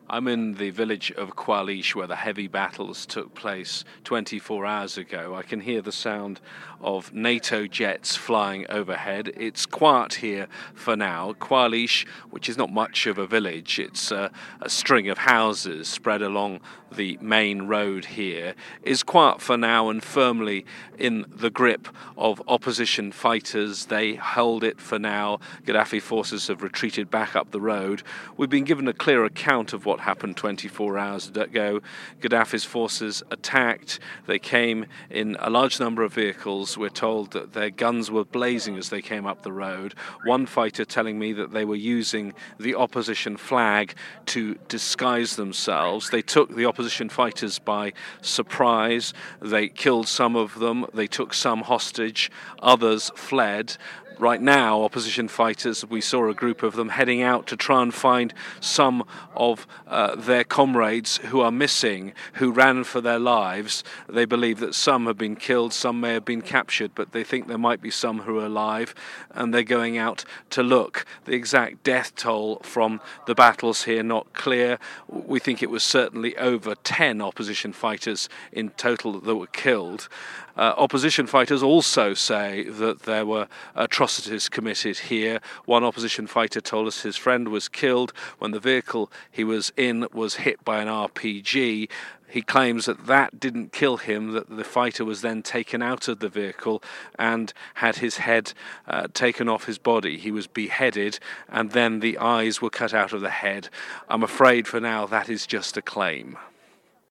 I'm in the village of Qualish where the heavy battles took place 24 hours ago. I can hear the sound of NATO jets flying overhead. It's quiet here for now. Qualish, which is not much of a village, it's a string of houses spread along the main road here, is quiet for now and firmly in the grip of opposition fighters. They hold it for now. Gaddafi forces have retreated back up the road. We've been given a clear account of what happened 24 hours ago. Gaddafi's forces attacked. They came in a large number of vehicles. We're told that their guns were blazing as they came up the road. One fighter telling me that they were using the opposition flag to disguise themselves. They took the opposition fighters by surprise. They killed some of them. They took some hostage. Others fled. Right now, opposition fighters, we saw a group of them heading out to try and find some of their comrades who are missing, who ran for their lives. They believe that some have been killed, some may have been captured, but they think there might be some who are alive, and they're going out to look. The exact death toll from the battles here not clear. We think it was certainly over 10 opposition fighters in total that were killed. Opposition fighters also say that there were atrocities committed here. One opposition fighter told us his friend was killed when the vehicle he was in was hit by an RPG. He claims that that didn't kill him, that the fighter was then taken out of the vehicle and had his head taken off his body. He was beheaded and then the eyes were cut out of the head. I'm afraid for now that is just a claim.